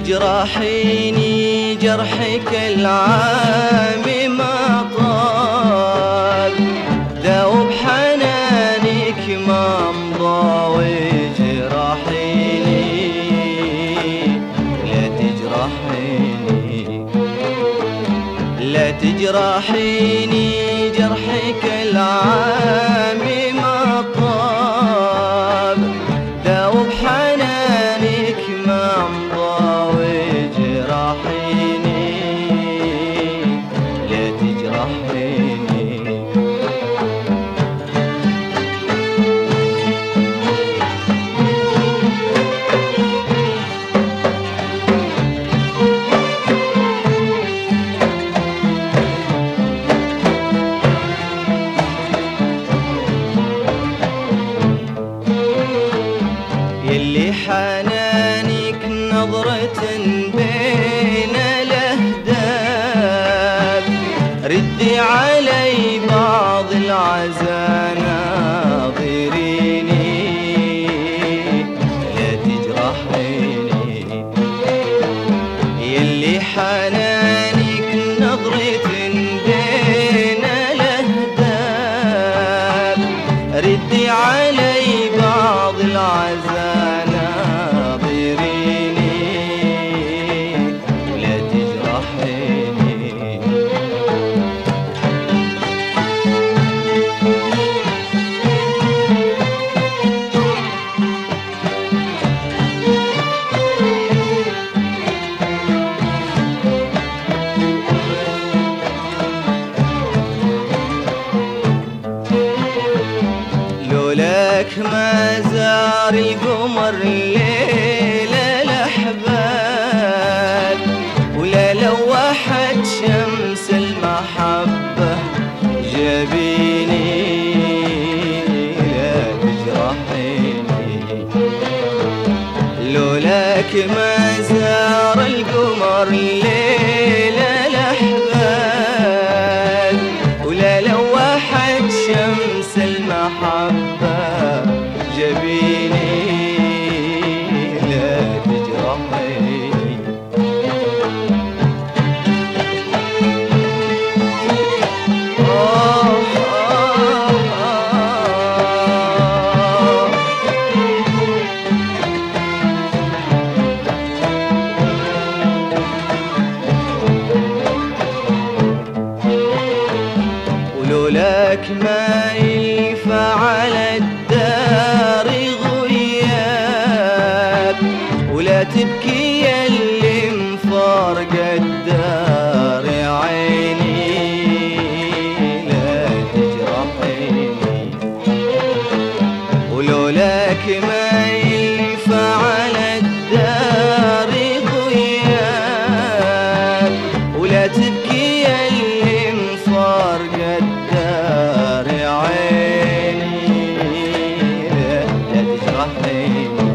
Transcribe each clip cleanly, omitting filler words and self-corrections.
تجرحيني جرحك العام ما طال، ذوب حنانك ما مضى وجرحيني، لا تجرحيني لا تجرحيني جرحك العام ما طال، ذوب حنانك ما مضى وجرحيني، لا تجرحيني. يلي حنانك نظرة بين الأهداب، ردي علي بعض العزا ناظريني، لا تجرحيني. يلي حنانك نظرة بين الأهداب، ردي علي بعض العزا ناظريني، ولا تجرحيني. لولاك ما زار القمر ليلة الأحباب، ولا لوحت شمس المحبة جبيني، لا تجرحيني. لولاك ما زار القمر ليلة الأحباب، ولا لوحت شمس المحبة جبيني، لا تجرحيني. ولولاك ما يلفى على الدار غياب، ولا تبكي يلي مفارق الدار عيني، لا تجرحيني. ولولاك ما يلفى على الدار غياب، ولا تبكي يلي مفارق الدار عيني، لا تجرحيني.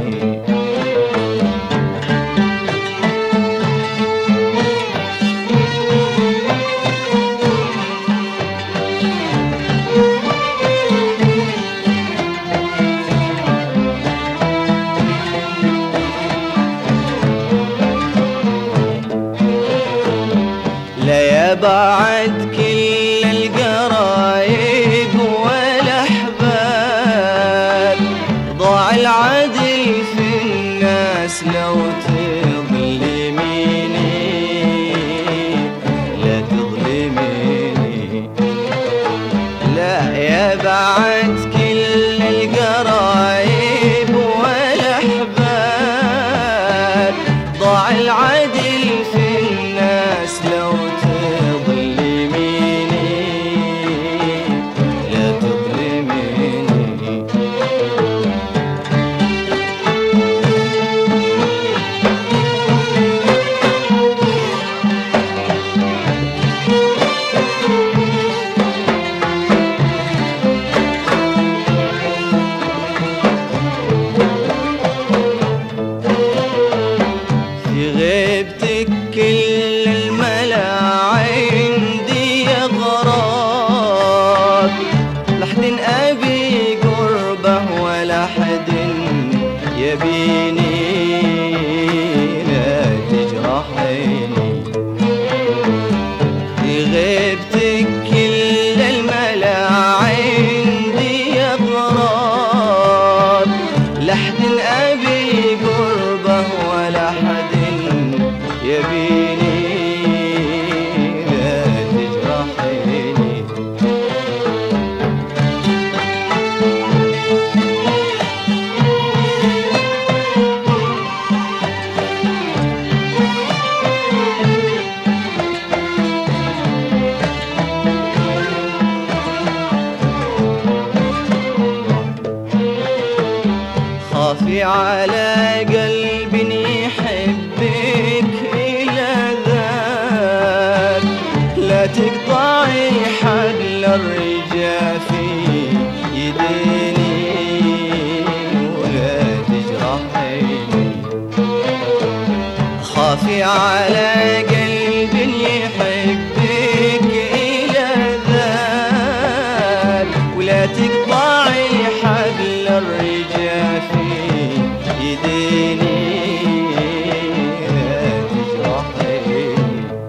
لا يا بعد كل القرايب والأحباب، ضاع العدل في الناس لو تظلميني، لا تظلميني. لا يا بعد كل القرايب والأحباب، ضاع العدل في الناس لو تظلميني، لا تظلميني. خافي على قلب يحبك إلى ذاك، لا تقطعي حبل الرجا في يديني ولا تجرحيني. خافي على قلب يحبك إلى ذاك، ولا تقطعي حبل الرجا في يديني لا تجرحيني.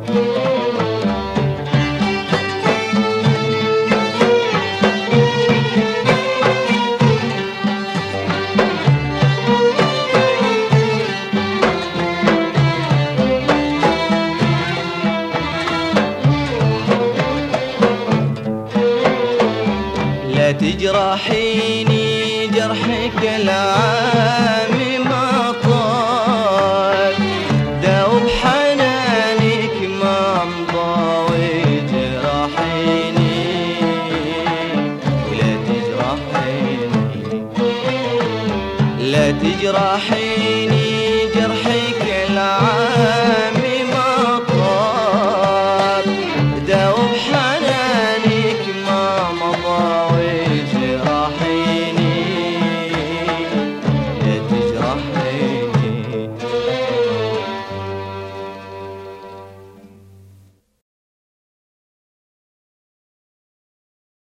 لا تجرحيني جرحك العام ما طال، داوب حنانك ما مضى وجرحيني ولا تجرحيني. لا تجرحيني